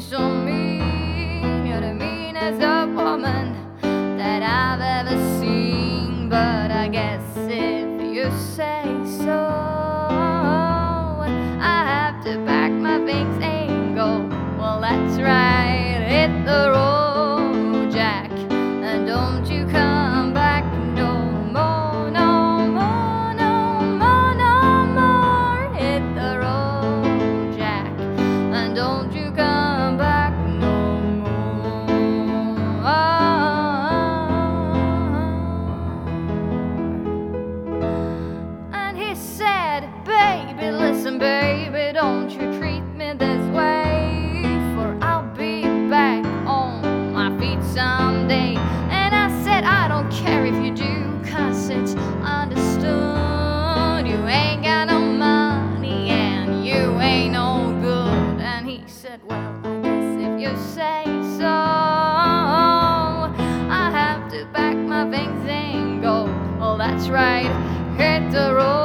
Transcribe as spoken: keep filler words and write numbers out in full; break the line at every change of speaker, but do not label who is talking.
so mean. You're the meanest of woman that I've ever seen. But I guess if you say so, I have to pack my things and go. Well, that's right, hit the road, Jack, and don't you come back no more, no more, no more, no more. Hit the road, Jack, and don't you come back no more. And he said, baby, listen, baby, don't you treat me this way, for I'll be back on my feet someday. And I said, I don't care if you do, cause it's understood. You ain't got no money and you ain't no good. And he said, well, I guess if you say so, I have to pack my things and go. Well, that's right, hit the road,